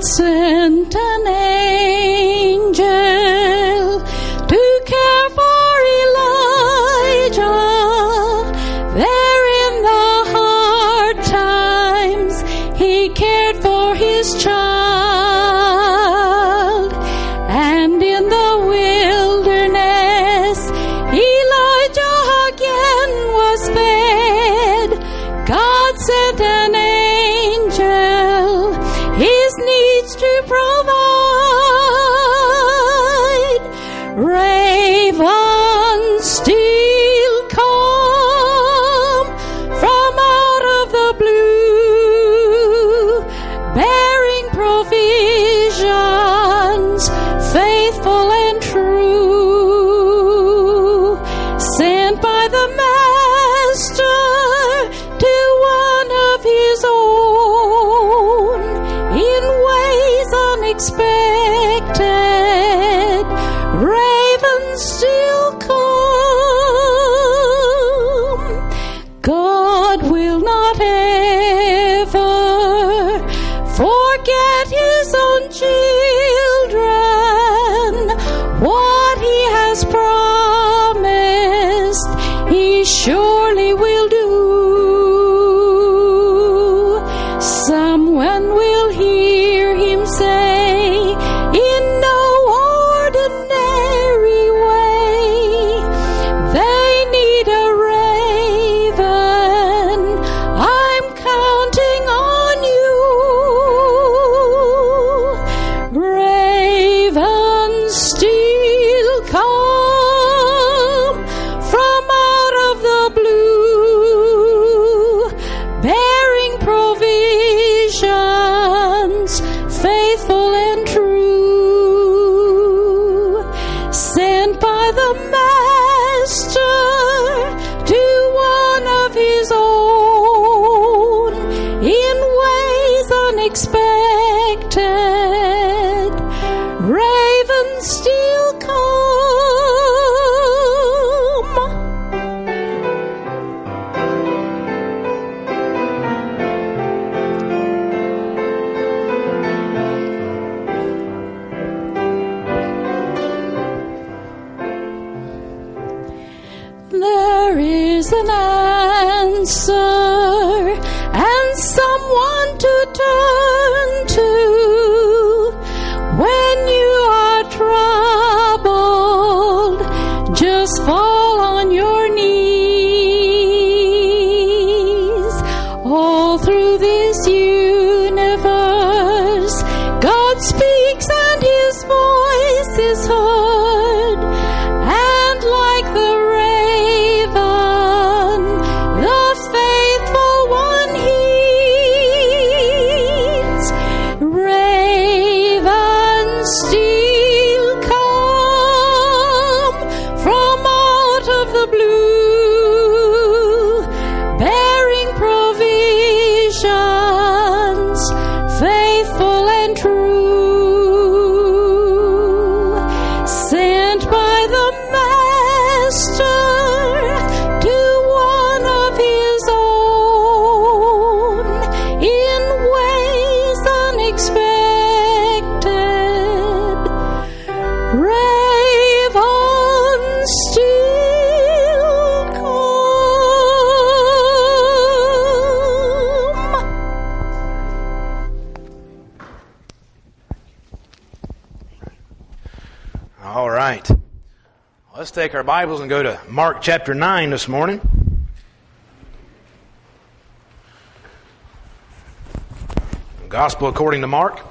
God sent an angel to care for Elijah. There in the hard times, he cared for his child. And in the wilderness, Elijah again was fed. God sent an angel his needs to provide. Ravens still come from out of the blue, bearing provisions, faithful and true, sent by the Master to one of his own in ways unexpected. Ravens still come. God will not ever forget his own children. What he has promised, he surely will do. Someone will hear him say, in no ordinary way, they need a raven. I'm counting on you. Ravens still come from out of the blue, bearing provisions, faithful and true, sent by the Master to one of his own in ways unexpected. Ravens still come. There is an answer and someone to turn to when you are troubled. Just fall on your knees. All through this universe, God speaks and his voice is heard. And like the raven, the faithful one heeds. Ravens still come from out of the blue, bearing provisions, faithful and true, sent by the Master to one of his own in ways unexpected. Ravens still come. All right. Let's take our Bibles and go to Mark chapter 9 this morning. Gospel according to Mark.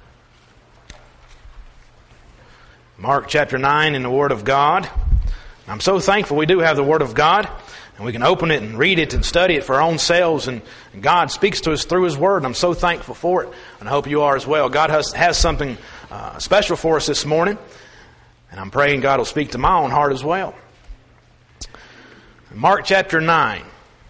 Mark chapter 9 in the Word of God. I'm so thankful we do have the Word of God, and we can open it and read it and study it for our own selves, and God speaks to us through His Word, and I'm so thankful for it, and I hope you are as well. God has something special for us this morning, and I'm praying God will speak to my own heart as well. Mark chapter 9.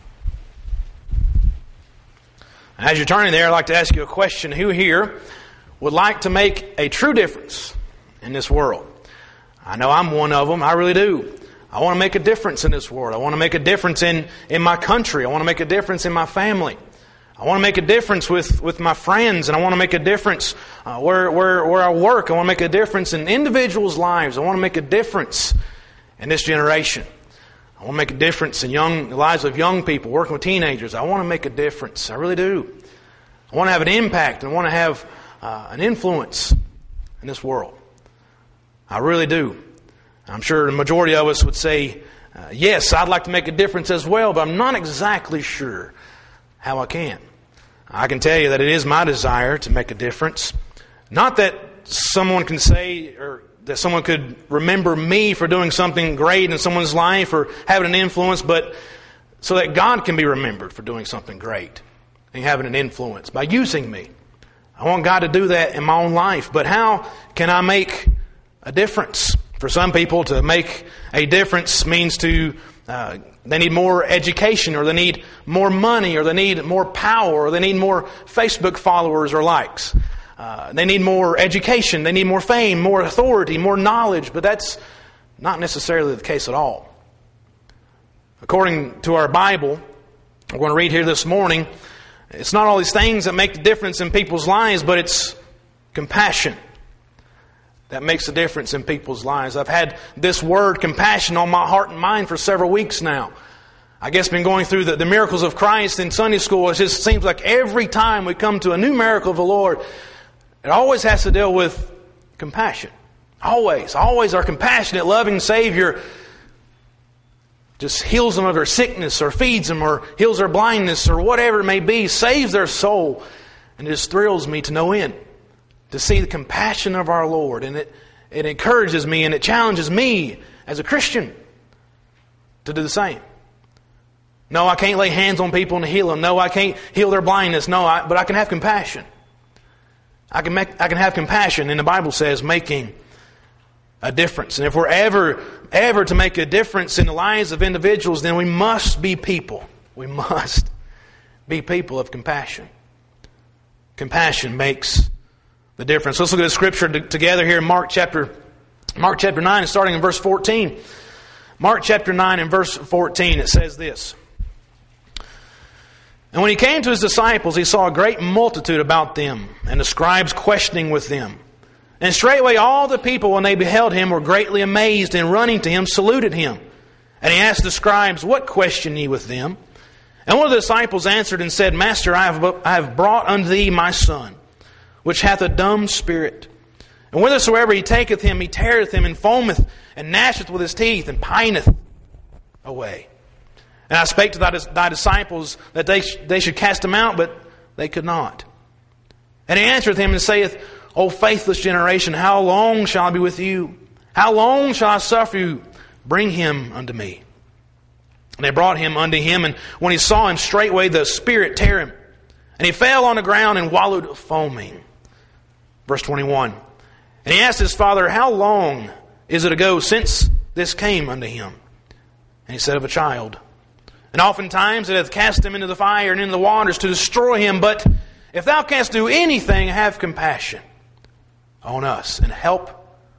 As you're turning there, I'd like to ask you a question. Who here would like to make a true difference in this world? I know I'm one of them. I really do. I want to make a difference in this world. I want to make a difference in my country. I want to make a difference in my family. I want to make a difference with my friends, and I want to make a difference where I work. I want to make a difference in individuals' lives. I want to make a difference in this generation. I want to make a difference in the lives of young people, working with teenagers. I want to make a difference. I really do. I want to have an impact. I want to have an influence in this world. I really do. I'm sure the majority of us would say, yes, I'd like to make a difference as well, but I'm not exactly sure how I can. I can tell you that it is my desire to make a difference. Not that someone can say or that someone could remember me for doing something great in someone's life or having an influence, but so that God can be remembered for doing something great and having an influence by using me. I want God to do that in my own life. But how can I make a difference? For some people, to make a difference means they need more education, or they need more money, or they need more power, or they need more Facebook followers or likes. They need more education, they need more fame, more authority, more knowledge, but that's not necessarily the case at all. According to our Bible, we're going to read here this morning, it's not all these things that make the difference in people's lives, but it's compassion that makes a difference in people's lives. I've had this word compassion on my heart and mind for several weeks now. I guess been going through the miracles of Christ in Sunday school. It just seems like every time we come to a new miracle of the Lord, it always has to deal with compassion. Always our compassionate, loving Savior just heals them of their sickness, or feeds them, or heals their blindness, or whatever it may be, saves their soul. And it just thrills me to no end to see the compassion of our Lord. And it encourages me and it challenges me as a Christian to do the same. No, I can't lay hands on people and heal them. No, I can't heal their blindness. No, but I can have compassion. I can have compassion, and the Bible says making a difference. And if we're ever to make a difference in the lives of individuals, then we must be people. We must be people of compassion. Compassion makes the difference. Let's look at the scripture together here in Mark chapter 9, and starting in verse 14. Mark chapter 9 and verse 14, it says this. And when he came to his disciples, he saw a great multitude about them, and the scribes questioning with them. And straightway all the people, when they beheld him, were greatly amazed, and running to him, saluted him. And he asked the scribes, What question ye with them? And one of the disciples answered and said, Master, I have brought unto thee my son, which hath a dumb spirit. And whithersoever he taketh him, he teareth him, and foameth, and gnasheth with his teeth, and pineth away. And I spake to thy disciples that they should cast him out, but they could not. And he answereth him and saith, O faithless generation, how long shall I be with you? How long shall I suffer you? Bring him unto me. And they brought him unto him, and when he saw him, straightway the spirit tear him. And he fell on the ground and wallowed foaming. Verse 21. And he asked his father, How long is it ago since this came unto him? And he said, Of a child. And oftentimes it hath cast him into the fire and into the waters to destroy him. But if thou canst do anything, have compassion on us and help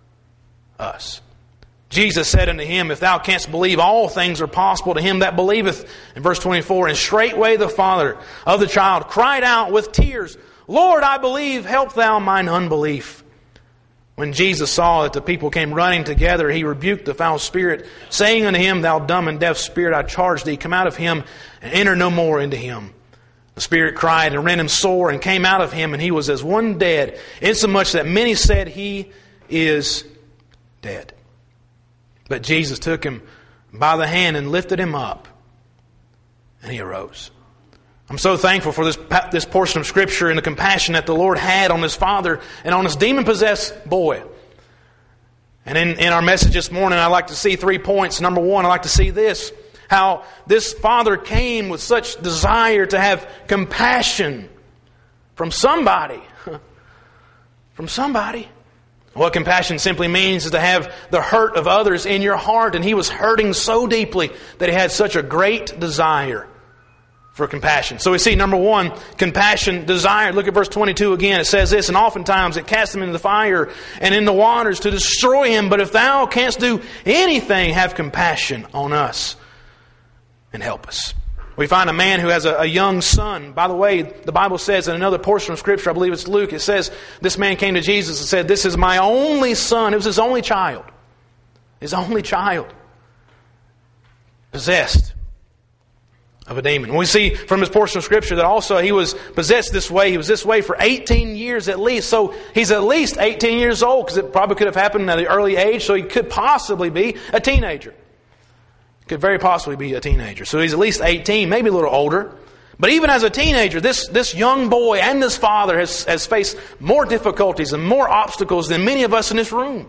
us. Jesus said unto him, If thou canst believe, all things are possible to him that believeth. In verse 24, And straightway the father of the child cried out with tears, Lord, I believe, help thou mine unbelief. When Jesus saw that the people came running together, he rebuked the foul spirit, saying unto him, Thou dumb and deaf spirit, I charge thee, come out of him, and enter no more into him. The spirit cried and rent him sore, and came out of him, and he was as one dead, insomuch that many said, He is dead. But Jesus took him by the hand and lifted him up, and he arose. I'm so thankful for this portion of Scripture and the compassion that the Lord had on this father and on this demon-possessed boy. And in our message this morning, I'd like to see 3 points. Number one, I'd like to see this. How this father came with such desire to have compassion from somebody. From somebody. What compassion simply means is to have the hurt of others in your heart. And he was hurting so deeply that he had such a great desire for compassion. So we see, number one, compassion, desire. Look at verse 22 again. It says this, And oftentimes it cast him into the fire and in the waters to destroy him. But if thou canst do anything, have compassion on us and help us. We find a man who has a young son. By the way, the Bible says in another portion of Scripture, I believe it's Luke, it says this man came to Jesus and said, "This is my only son." It was his only child. His only child. Possessed of a demon. We see from this portion of Scripture that also he was possessed this way. He was this way for 18 years at least. So he's at least 18 years old, because it probably could have happened at an early age. So he could possibly be a teenager. Could very possibly be a teenager. So he's at least 18, maybe a little older. But even as a teenager, this young boy and this father has faced more difficulties and more obstacles than many of us in this room.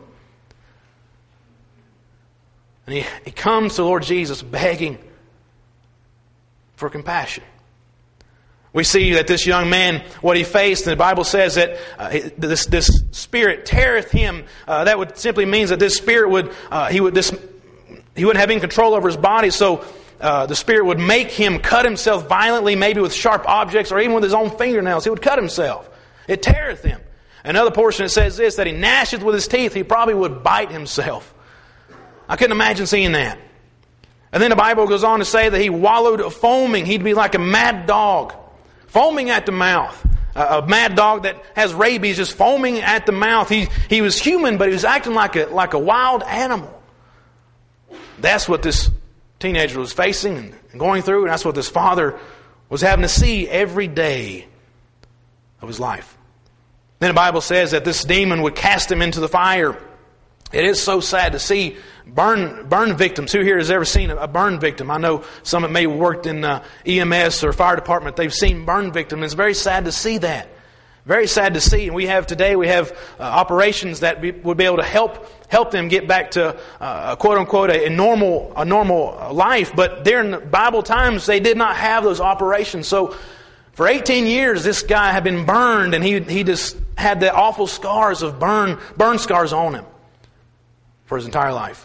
And he comes to the Lord Jesus begging for compassion. We see that this young man, what he faced, and the Bible says that this spirit teareth him. That would simply means that this spirit he wouldn't have any control over his body, so the spirit would make him cut himself violently, maybe with sharp objects or even with his own fingernails. He would cut himself. It teareth him. Another portion, it says this, that he gnasheth with his teeth. He probably would bite himself. I couldn't imagine seeing that. And then the Bible goes on to say that he wallowed foaming. He'd be like a mad dog, foaming at the mouth. A mad dog that has rabies, just foaming at the mouth. He was human, but he was acting like a wild animal. That's what this teenager was facing and going through, and that's what this father was having to see every day of his life. Then the Bible says that this demon would cast him into the fire. It is so sad to see burn victims. Who here has ever seen a burn victim? I know some that may have worked in EMS or fire department. They've seen burn victims. It's very sad to see that. Very sad to see. And we have operations that would be able to help them get back to quote unquote a normal life. But during the Bible times, they did not have those operations. So for 18 years, this guy had been burned, and he just had the awful scars of burn scars on him for his entire life.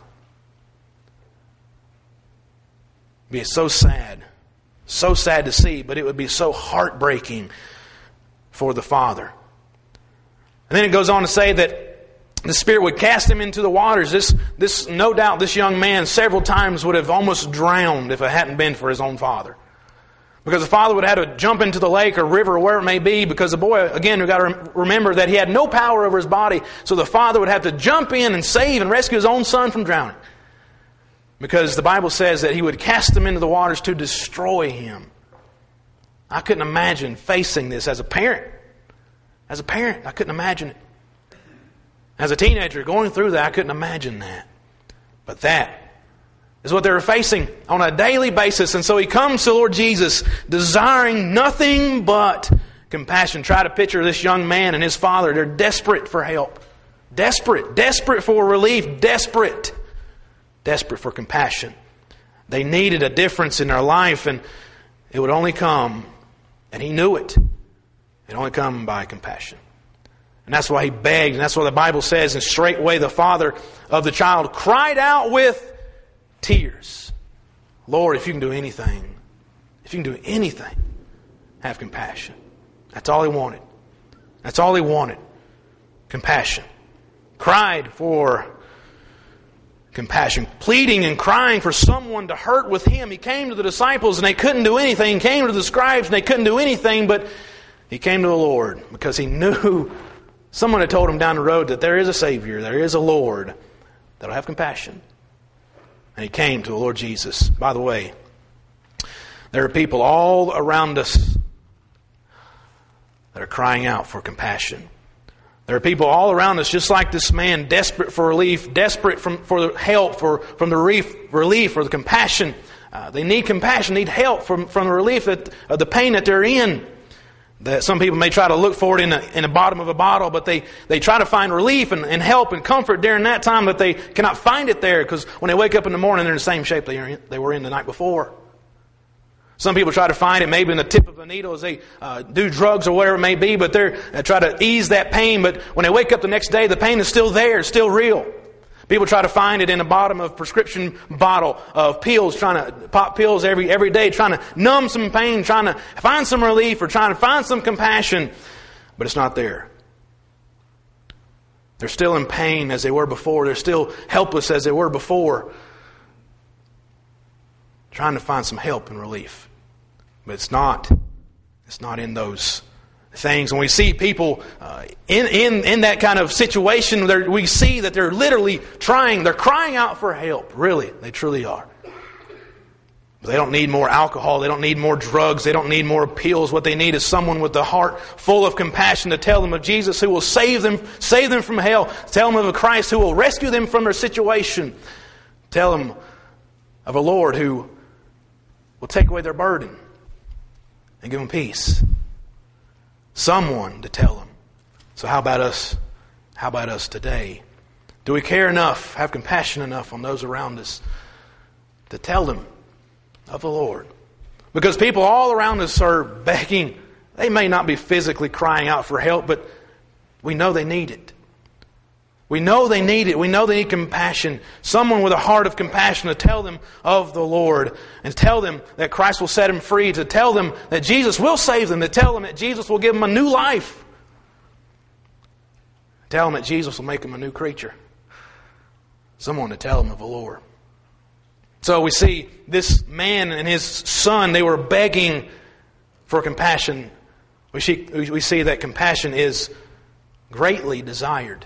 It'd be so sad to see, but it would be so heartbreaking for the father. And then it goes on to say that the spirit would cast him into the waters. This no doubt, this young man several times would have almost drowned if it hadn't been for his own father. Because the father would have had to jump into the lake or river or wherever it may be, because the boy, again, we've got to remember that he had no power over his body. So the father would have to jump in and save and rescue his own son from drowning. Because the Bible says that he would cast him into the waters to destroy him. I couldn't imagine facing this as a parent. As a parent, I couldn't imagine it. As a teenager going through that, I couldn't imagine that. But that is what they were facing on a daily basis. And so he comes to the Lord Jesus desiring nothing but compassion. Try to picture this young man and his father. They're desperate for help. Desperate for relief. Desperate for compassion. They needed a difference in their life, and it would only come, and he knew it. It only come by compassion. And that's why he begged, and that's what the Bible says, and straightway the father of the child cried out with tears, "Lord, if you can do anything, have compassion." That's all he wanted. That's all he wanted. Compassion. Cried for compassion, pleading and crying for someone to hurt with him. He came to the disciples and they couldn't do anything. He came to the scribes and they couldn't do anything, but he came to the Lord because he knew someone had told him down the road that there is a Savior, there is a Lord that will have compassion. And he came to the Lord Jesus. By the way, there are people all around us that are crying out for compassion. There are people all around us, just like this man, desperate for relief, desperate for the help, from the relief or the compassion. They need compassion, need help from the relief of the pain that they're in. That some people may try to look for it in the bottom of a bottle, but they try to find relief and help and comfort during that time, but they cannot find it there, because when they wake up in the morning, they're in the same shape they were in the night before. Some people try to find it maybe in the tip of a needle as they do drugs or whatever it may be, but they try to ease that pain. But when they wake up the next day, the pain is still there, still real. People try to find it in the bottom of a prescription bottle of pills, trying to pop pills every day, trying to numb some pain, trying to find some relief or trying to find some compassion. But it's not there. They're still in pain as they were before. They're still helpless as they were before. Trying to find some help and relief. But it's not in those things. When we see people in that kind of situation, we see that they're literally they're crying out for help. Really, they truly are. They don't need more alcohol. They don't need more drugs. They don't need more pills. What they need is someone with a heart full of compassion to tell them of Jesus who will save them from hell. Tell them of a Christ who will rescue them from their situation. Tell them of a Lord who will take away their burden and give them peace. Someone to tell them. So how about us? How about us today? Do we care enough, have compassion enough on those around us to tell them of the Lord? Because people all around us are begging. They may not be physically crying out for help, but we know they need it. We know they need it. We know they need compassion. Someone with a heart of compassion to tell them of the Lord and tell them that Christ will set them free, to tell them that Jesus will save them, to tell them that Jesus will give them a new life. Tell them that Jesus will make them a new creature. Someone to tell them of the Lord. So we see this man and his son, they were begging for compassion. We see that compassion is greatly desired.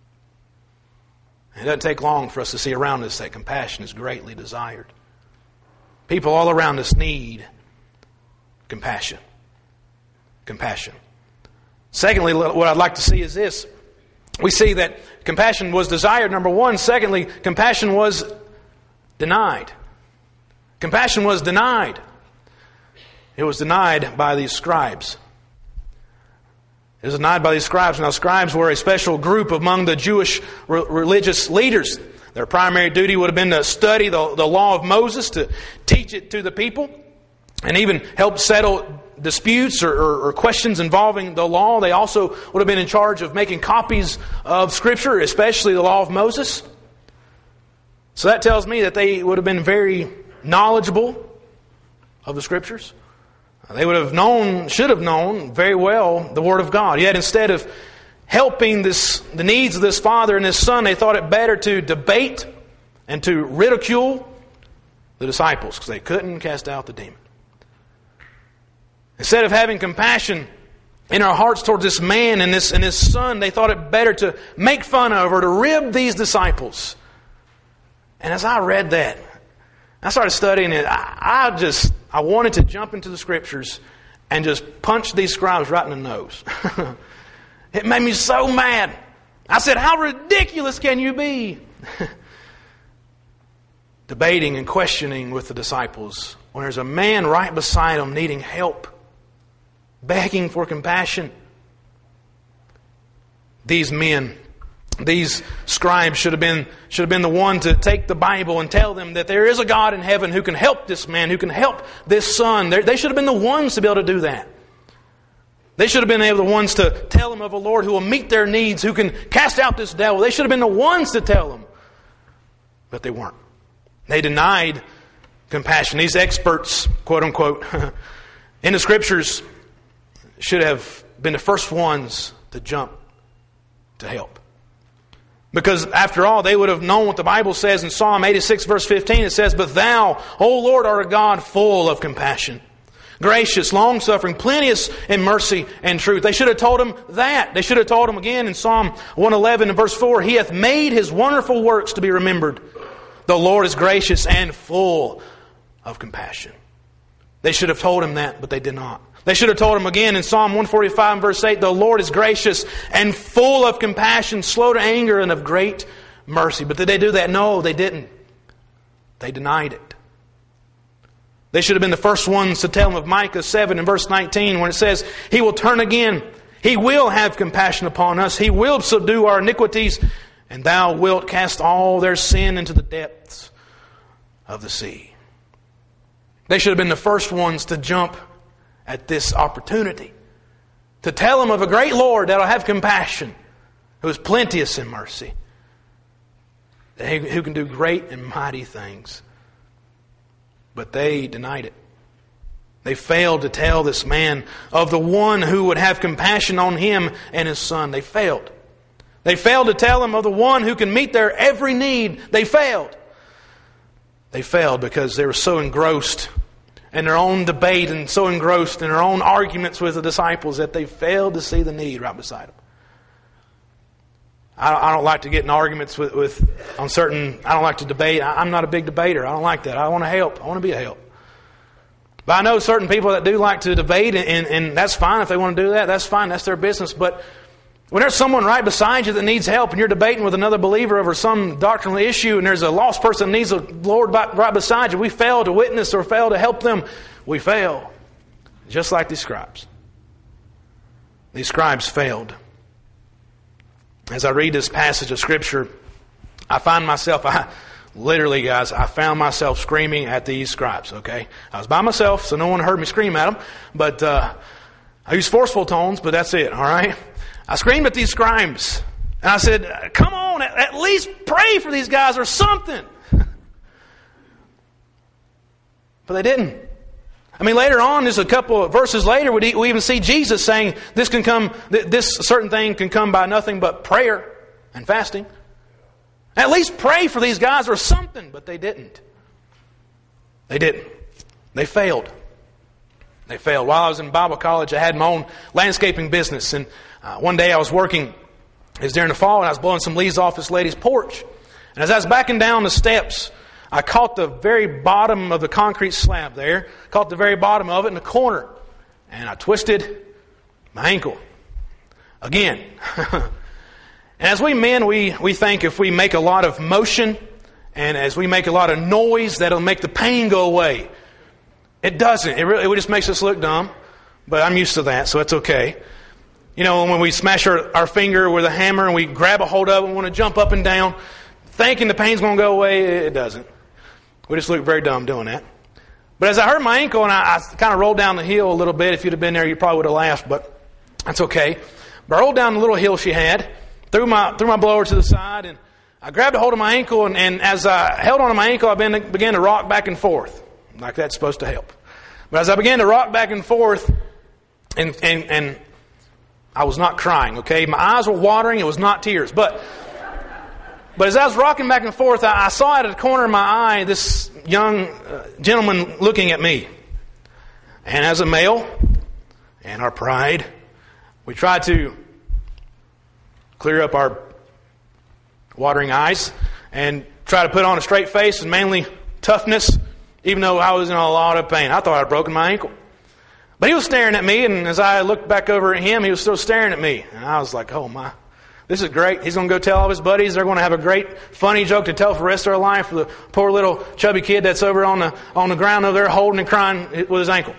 It doesn't take long for us to see around us that compassion is greatly desired. People all around us need compassion. Compassion. Secondly, what I'd like to see is this. We see that compassion was desired, number one. Secondly, compassion was denied. Compassion was denied. It was denied by these scribes. It was denied by these scribes. Now, scribes were a special group among the Jewish religious leaders. Their primary duty would have been to study the law of Moses, to teach it to the people, and even help settle disputes or questions involving the law. They also would have been in charge of making copies of Scripture, especially the law of Moses. So that tells me that they would have been very knowledgeable of the Scriptures. They should have known very well the Word of God. Yet instead of helping the needs of this father and this son, they thought it better to debate and to ridicule the disciples because they couldn't cast out the demon. Instead of having compassion in our hearts towards this man and his son, they thought it better to make fun of or to rib these disciples. And as I read that, I started studying it. I wanted to jump into the Scriptures and just punch these scribes right in the nose. It made me so mad. I said, how ridiculous can you be? Debating and questioning with the disciples when there's a man right beside them needing help, begging for compassion. These men, these scribes should have been the one to take the Bible and tell them that there is a God in heaven who can help this man, who can help this son. They should have been the ones to be able to do that. They should have been the ones to tell them of a Lord who will meet their needs, who can cast out this devil. They should have been the ones to tell them. But they weren't. They denied compassion. These experts, quote unquote, in the Scriptures should have been the first ones to jump to help. Because after all, they would have known what the Bible says in Psalm 86 verse 15. It says, "But thou, O Lord, art a God full of compassion, gracious, long-suffering, plenteous in mercy and truth." They should have told him that. They should have told him again in Psalm 111 and verse 4, "He hath made His wonderful works to be remembered. The Lord is gracious and full of compassion." They should have told him that, but they did not. They should have told him again in Psalm 145 and verse 8, "The Lord is gracious and full of compassion, slow to anger and of great mercy." But did they do that? No, they didn't. They denied it. They should have been the first ones to tell him of Micah 7 and verse 19 when it says, "He will turn again. He will have compassion upon us. He will subdue our iniquities, and thou wilt cast all their sin into the depths of the sea." They should have been the first ones to jump at this opportunity to tell him of a great Lord that will have compassion, who is plenteous in mercy, who can do great and mighty things. But they denied it. They failed to tell this man of the one who would have compassion on him and his son. They failed. They failed to tell him of the one who can meet their every need. They failed. They failed because they were so engrossed in their own debate and so engrossed in their own arguments with the disciples that they failed to see the need right beside them. I don't like to get in arguments on certain. I don't like to debate. I'm not a big debater. I don't like that. I want to help. I want to be a help. But I know certain people that do like to debate, and that's fine if they want to do that. That's fine. That's their business. But when there's someone right beside you that needs help, and you're debating with another believer over some doctrinal issue, and there's a lost person that needs the Lord right beside you, we fail to witness or fail to help them. We fail, just like these scribes. These scribes failed. As I read this passage of Scripture, I find myself, literally, guys, I found myself screaming at these scribes, okay? I was by myself, so no one heard me scream at them, but I use forceful tones, but that's it, all right? I screamed at these scribes, and I said, come on, at least pray for these guys or something. But they didn't. I mean, later on, there's a couple of verses later, we even see Jesus saying this certain thing can come by nothing but prayer and fasting. At least pray for these guys or something, but they didn't. They didn't. They failed. They failed. While I was in Bible college, I had my own landscaping business, and one day I was working, it was during the fall, and I was blowing some leaves off this lady's porch. And as I was backing down the steps, I caught the very bottom of the concrete slab there, caught the very bottom of it in the corner, and I twisted my ankle. Again. And as we men, we think if we make a lot of motion, and as we make a lot of noise, that'll make the pain go away. It doesn't. It just makes us look dumb, but I'm used to that, so it's okay. You know, when we smash our finger with a hammer and we grab a hold of it and want to jump up and down, thinking the pain's going to go away, it doesn't. We just look very dumb doing that. But as I hurt my ankle and I kind of rolled down the hill a little bit, if you'd have been there, you probably would have laughed, but that's okay. But I rolled down the little hill she had, threw my blower to the side, and I grabbed a hold of my ankle, and as I held onto my ankle, I began to rock back and forth, like that's supposed to help. But as I began to rock back and forth, and I was not crying, okay? My eyes were watering, it was not tears, But as I was rocking back and forth, I saw out of the corner of my eye this young gentleman looking at me. And as a male, and our pride, we try to clear up our watering eyes and try to put on a straight face and mainly toughness, even though I was in a lot of pain. I thought I'd broken my ankle. But he was staring at me, and as I looked back over at him, he was still staring at me. And I was like, oh my. This is great. He's going to go tell all his buddies. They're going to have a great, funny joke to tell for the rest of their life for the poor little chubby kid that's over on the ground over there holding and crying with his ankle.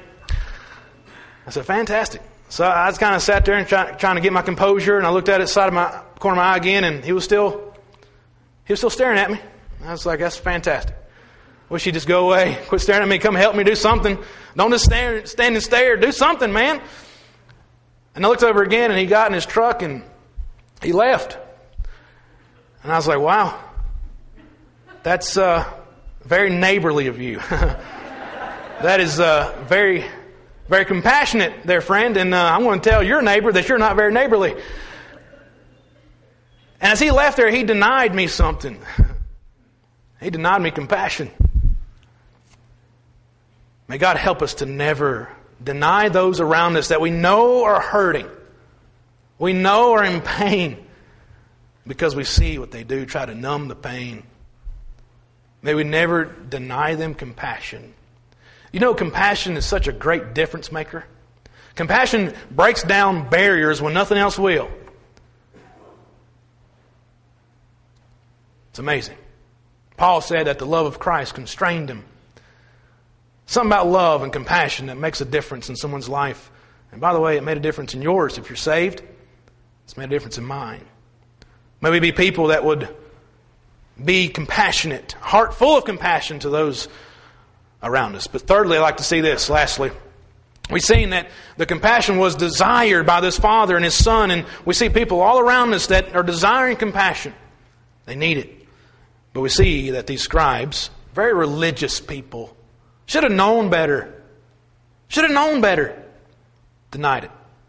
I said, fantastic. So I just kind of sat there and trying to get my composure, and I looked at the side of my corner of my eye again, and he was still staring at me. I was like, that's fantastic. Wish he'd just go away, quit staring at me, come help me do something. Don't just stand and stare. Do something, man. And I looked over again, and he got in his truck, and he left. And I was like, wow, that's very neighborly of you. That is very, very compassionate there, friend. And I'm going to tell your neighbor that you're not very neighborly. And as he left there, he denied me something. He denied me compassion. May God help us to never deny those around us that we know are hurting. We know are in pain because we see what they do, try to numb the pain. May we never deny them compassion. You know, compassion is such a great difference maker. Compassion breaks down barriers when nothing else will. It's amazing. Paul said that the love of Christ constrained him. Something about love and compassion that makes a difference in someone's life. And by the way, it made a difference in yours if you're saved. It's made a difference in mine. May we be people that would be compassionate, heart full of compassion to those around us. But thirdly, I'd like to see this. Lastly, we've seen that the compassion was desired by this Father and His Son, and we see people all around us that are desiring compassion. They need it. But we see that these scribes, very religious people, should have known better. Denied it.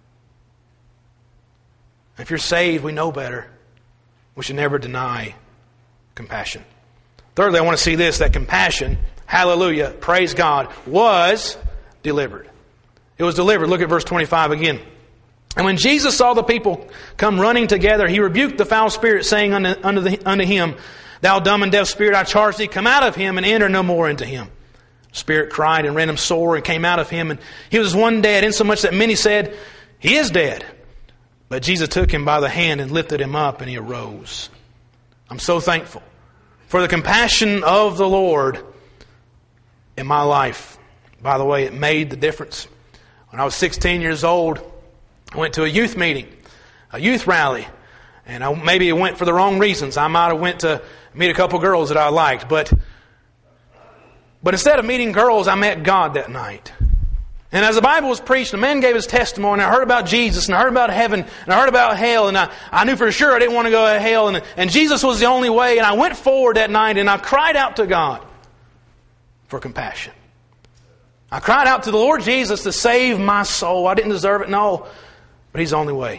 If you're saved, we know better. We should never deny compassion. Thirdly, I want to see this, that compassion hallelujah, praise God, was delivered. It was delivered. Look at verse 25 again. And when Jesus saw the people come running together, he rebuked the foul spirit, saying unto him, Thou dumb and deaf spirit, I charge thee, come out of him and enter no more into him. The spirit cried and rent him sore and came out of him. And he was one dead, insomuch that many said, He is dead. But Jesus took him by the hand and lifted him up, and he arose. I'm so thankful for the compassion of the Lord in my life. By the way, it made the difference. When I was 16 years old, I went to a youth meeting, a youth rally, and maybe it went for the wrong reasons. I might have went to meet a couple girls that I liked, but instead of meeting girls, I met God that night. And as the Bible was preached, a man gave his testimony, and I heard about Jesus, and I heard about heaven, and I heard about hell, and I knew for sure I didn't want to go to hell, and Jesus was the only way, and I went forward that night, and I cried out to God for compassion. I cried out to the Lord Jesus to save my soul. I didn't deserve it, no. But He's the only way.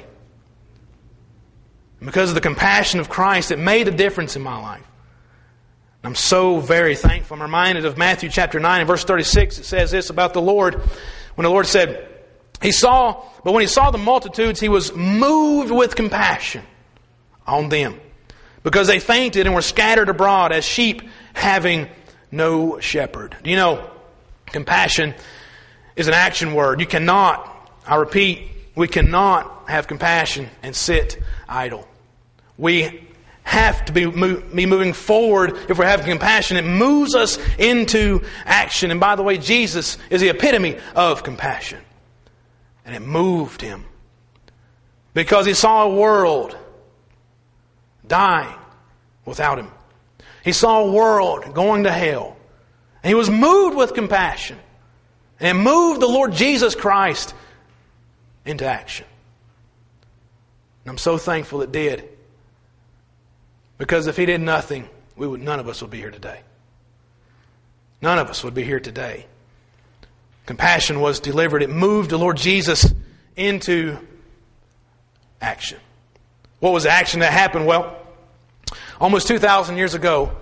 And because of the compassion of Christ, it made a difference in my life. And I'm so very thankful. I'm reminded of Matthew chapter 9 and verse 36. It says this about the Lord. When the Lord said, but when He saw the multitudes, He was moved with compassion on them, because they fainted and were scattered abroad as sheep having no shepherd. Do you know, compassion is an action word. You cannot, I repeat, we cannot have compassion and sit idle. We have to be moving forward. If we're having compassion, it moves us into action. And by the way, Jesus is the epitome of compassion. And it moved Him because He saw a world dying without Him. He saw a world going to hell. And He was moved with compassion. And it moved the Lord Jesus Christ into action. And I'm so thankful it did. Because if He did nothing, none of us would be here today. None of us would be here today. Compassion was delivered. It moved the Lord Jesus into action. What was the action that happened? Well, almost 2,000 years ago,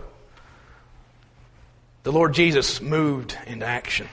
the Lord Jesus moved into action.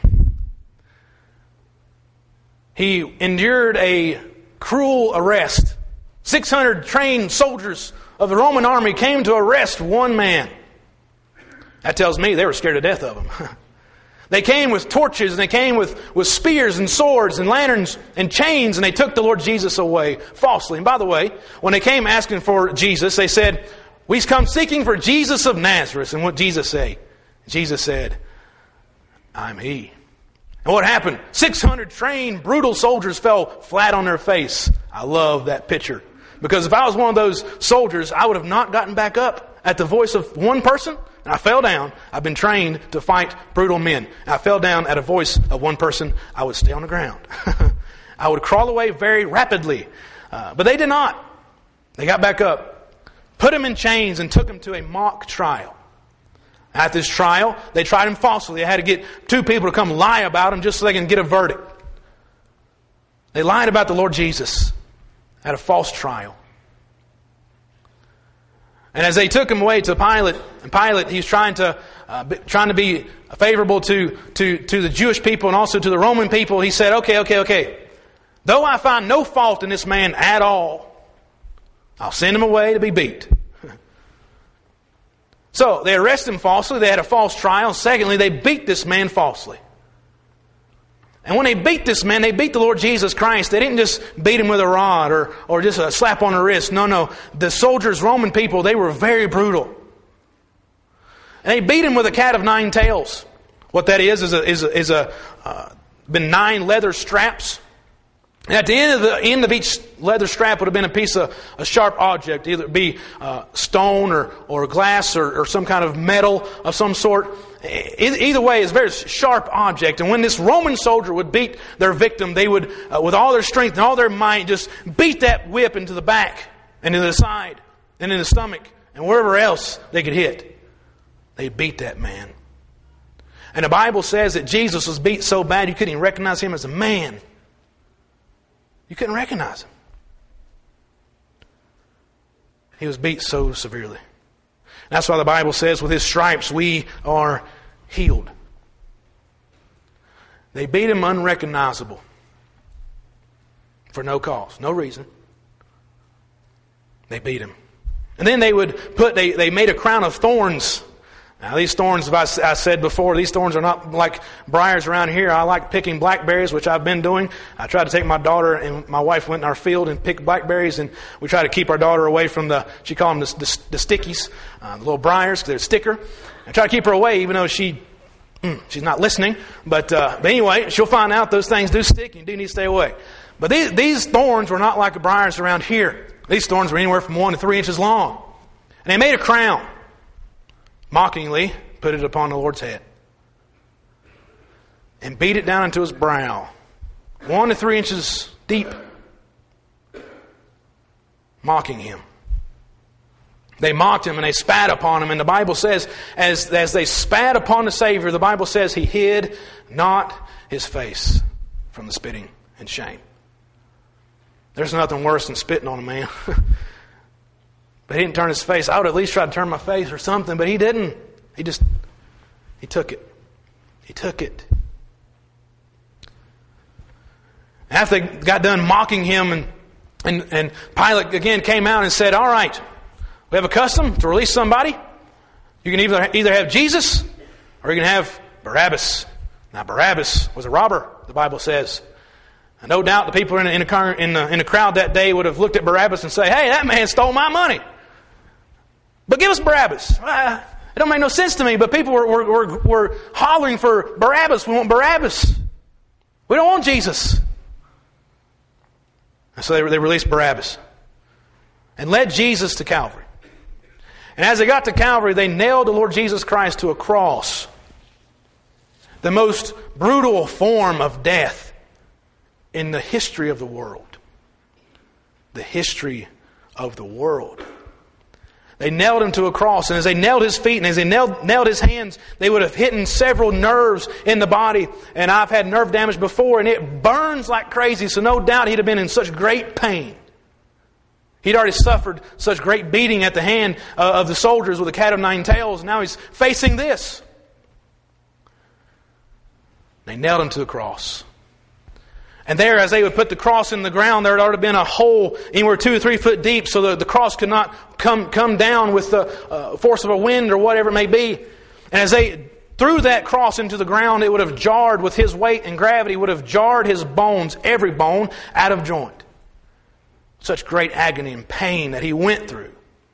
He endured a cruel arrest. 600 trained soldiers of the Roman army came to arrest one man. That tells me they were scared to death of him. They came with torches, and they came with spears and swords and lanterns and chains, and they took the Lord Jesus away falsely. And by the way, when they came asking for Jesus, they said, "We come seeking for Jesus of Nazareth." And what did Jesus say? Jesus said, "I'm He." And what happened? 600 trained, brutal soldiers fell flat on their face. I love that picture. Because if I was one of those soldiers, I would have not gotten back up at the voice of one person. And I fell down. I've been trained to fight brutal men. And I fell down at a voice of one person. I would stay on the ground. I would crawl away very rapidly. But they did not. They got back up, put him in chains, and took him to a mock trial. At this trial, they tried him falsely. They had to get two people to come lie about him just so they can get a verdict. They lied about the Lord Jesus at a false trial. And as they took him away to Pilate, and Pilate, he was trying to be favorable to the Jewish people and also to the Roman people. He said, okay. Though I find no fault in this man at all, I'll send him away to be beat. So they arrested him falsely. They had a false trial. Secondly, they beat this man falsely. And when they beat this man, they beat the Lord Jesus Christ. They didn't just beat him with a rod or just a slap on the wrist. No. The soldiers, Roman people, they were very brutal. And they beat him with a cat of nine tails. What that is been 9 leather straps. And at the end of each leather strap would have been a piece of a sharp object, either it be stone or glass or some kind of metal of some sort. Either way, it's a very sharp object. And when this Roman soldier would beat their victim, they would, with all their strength and all their might, just beat that whip into the back and into the side and in the stomach and wherever else they could hit. They beat that man. And the Bible says that Jesus was beat so bad you couldn't even recognize Him as a man. You couldn't recognize Him. He was beat so severely. That's why the Bible says with His stripes we are healed. They beat him unrecognizable for no cause, no reason. They beat him. And then they made a crown of thorns. Now these thorns, as I said before, these thorns are not like briars around here. I like picking blackberries, which I've been doing. I tried to take my daughter and my wife went in our field and picked blackberries, and we try to keep our daughter away from she called them the stickies, the little briars, because they're sticker. I try to keep her away, even though she's not listening. But anyway, she'll find out those things do stick and you do need to stay away. But these thorns were not like the briars around here. These thorns were anywhere from 1 to 3 inches long. And they made a crown. Mockingly put it upon the Lord's head. And beat it down into his brow. 1 to 3 inches deep. Mocking him. They mocked him and they spat upon him. And the Bible says, as they spat upon the Savior, the Bible says he hid not his face from the spitting and shame. There's nothing worse than spitting on a man. But he didn't turn his face. I would at least try to turn my face or something, but he didn't. He took it. He took it. After they got done mocking him, and Pilate again came out and said, all right, we have a custom to release somebody. You can either have Jesus or you can have Barabbas. Now Barabbas was a robber, the Bible says. And no doubt the people in the crowd that day would have looked at Barabbas and say, hey, that man stole my money. But give us Barabbas. It don't make no sense to me, but people were hollering for Barabbas. We want Barabbas. We don't want Jesus. And so they released Barabbas and led Jesus to Calvary. And as they got to Calvary, they nailed the Lord Jesus Christ to a cross. The most brutal form of death in the history of the world. The history of the world. They nailed him to a cross, and as they nailed his feet and as they nailed his hands, they would have hit several nerves in the body. And I've had nerve damage before, and it burns like crazy, so no doubt he'd have been in such great pain. He'd already suffered such great beating at the hand of the soldiers with the cat o' nine tails, and now he's facing this. They nailed him to the cross. And there, as they would put the cross in the ground, there had already been a hole anywhere 2 or 3 foot deep, so that the cross could not come down with the force of a wind or whatever it may be. And as they threw that cross into the ground, it would have jarred with his weight and gravity, would have jarred his bones, every bone, out of joint. Such great agony and pain that he went through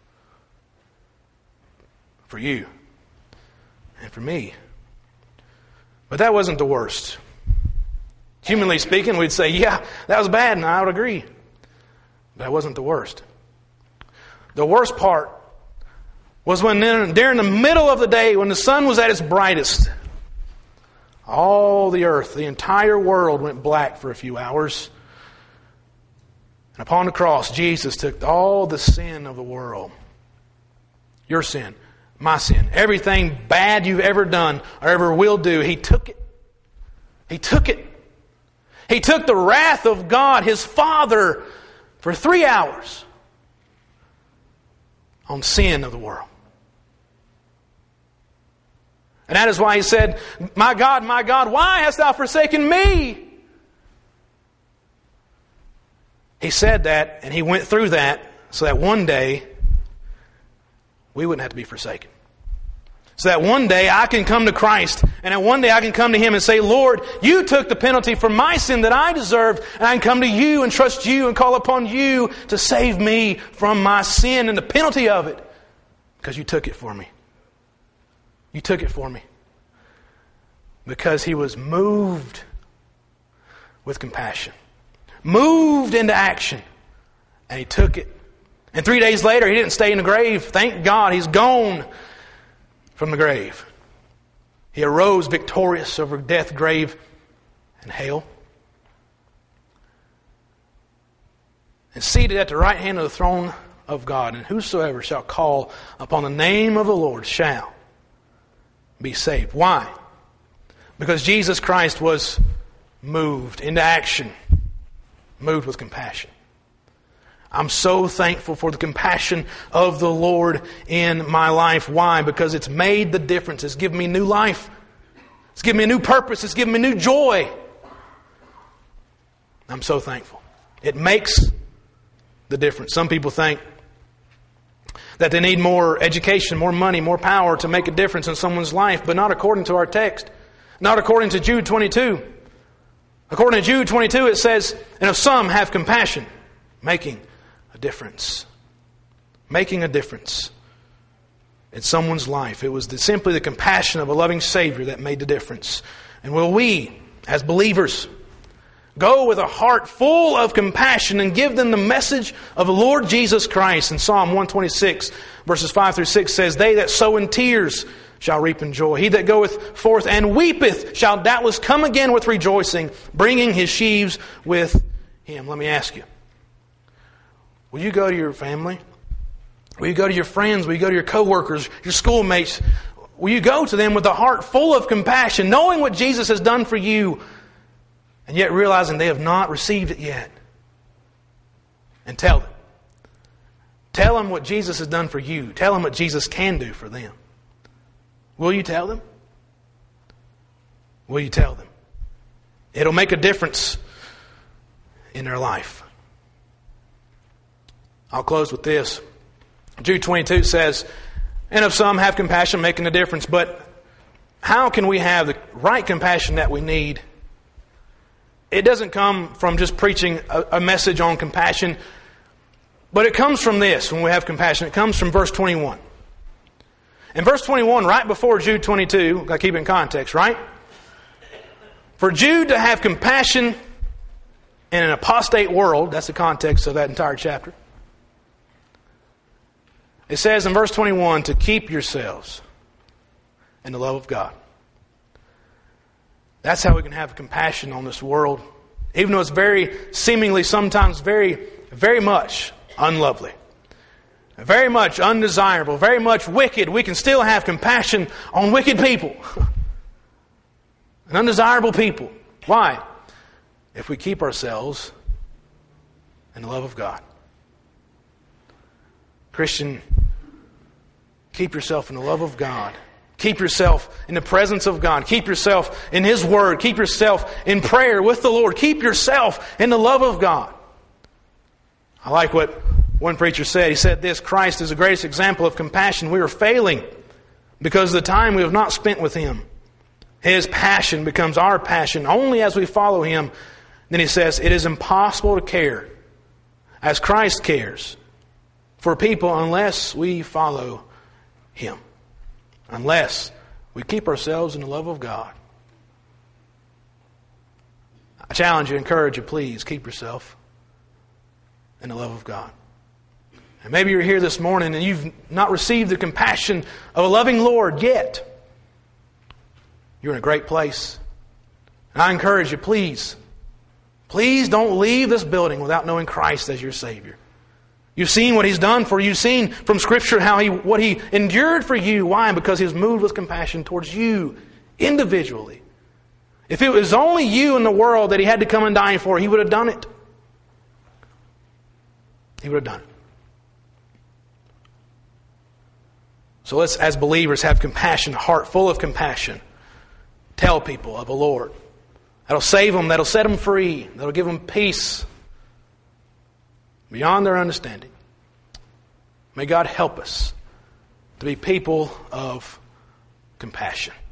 for you and for me. But that wasn't the worst. Humanly speaking, we'd say, yeah, that was bad, and I would agree. But that wasn't the worst. The worst part was when during the middle of the day, when the sun was at its brightest, all the earth, the entire world went black for a few hours. And upon the cross, Jesus took all the sin of the world. Your sin, my sin, everything bad you've ever done or ever will do, He took it. He took it. He took the wrath of God, His Father, for 3 hours on sin of the world. And that is why He said, my God, why hast Thou forsaken me? He said that, and He went through that so that one day we wouldn't have to be forsaken. So that one day I can come to Christ, and that one day I can come to Him and say, Lord, You took the penalty for my sin that I deserved, and I can come to You and trust You and call upon You to save me from my sin and the penalty of it, because You took it for me. You took it for me. Because He was moved with compassion. Moved into action. And He took it. And 3 days later, He didn't stay in the grave. Thank God, He's gone from the grave. He arose victorious over death, grave, and hell. And seated at the right hand of the throne of God. And whosoever shall call upon the name of the Lord shall be saved. Why? Because Jesus Christ was moved into action. Moved with compassion. I'm so thankful for the compassion of the Lord in my life. Why? Because it's made the difference. It's given me new life. It's given me a new purpose. It's given me new joy. I'm so thankful. It makes the difference. Some people think that they need more education, more money, more power to make a difference in someone's life, but not according to our text. Not according to Jude 22. According to Jude 22, it says, and if some have compassion, making a difference. Making a difference in someone's life. It was simply the compassion of a loving Savior that made the difference. And will we, as believers, go with a heart full of compassion and give them the message of the Lord Jesus Christ? In Psalm 126, verses 5 through 6 says, they that sow in tears shall reap in joy. He that goeth forth and weepeth shall doubtless come again with rejoicing, bringing his sheaves with him. Let me ask you, will you go to your family? Will you go to your friends? Will you go to your coworkers, your schoolmates? Will you go to them with a heart full of compassion, knowing what Jesus has done for you, and yet realizing they have not received it yet? And tell them. Tell them what Jesus has done for you. Tell them what Jesus can do for them. Will you tell them? Will you tell them? It'll make a difference in their life. I'll close with this. Jude 22 says, and if some have compassion, making a difference. But how can we have the right compassion that we need? It doesn't come from just preaching a message on compassion, but it comes from this when we have compassion. It comes from verse 21. In verse 21, right before Jude 22, got to keep it in context, right? For Jude to have compassion in an apostate world, that's the context of that entire chapter. It says in verse 21 to keep yourselves in the love of God. That's how we can have compassion on this world, even though it's very, seemingly sometimes very, very much unlovely, very much undesirable, very much wicked. We can still have compassion on wicked people and undesirable people. Why? If we keep ourselves in the love of God. Christian, keep yourself in the love of God. Keep yourself in the presence of God. Keep yourself in His Word. Keep yourself in prayer with the Lord. Keep yourself in the love of God. I like what one preacher said. He said this: Christ is the greatest example of compassion. We are failing because of the time we have not spent with Him. His passion becomes our passion only as we follow Him. Then he says, it is impossible to care as Christ cares for people unless we follow Him. Unless we keep ourselves in the love of God. I challenge you, encourage you, please keep yourself in the love of God. And maybe you're here this morning and you've not received the compassion of a loving Lord yet. You're in a great place. And I encourage you, please don't leave this building without knowing Christ as your Savior. You've seen what He's done for you. You've seen from Scripture what He endured for you. Why? Because He was moved with compassion towards you individually. If it was only you in the world that He had to come and die for, He would have done it. He would have done it. So let's, as believers, have compassion, a heart full of compassion. Tell people of the Lord. That'll save them, that'll set them free, that'll give them peace beyond their understanding. May God help us to be people of compassion.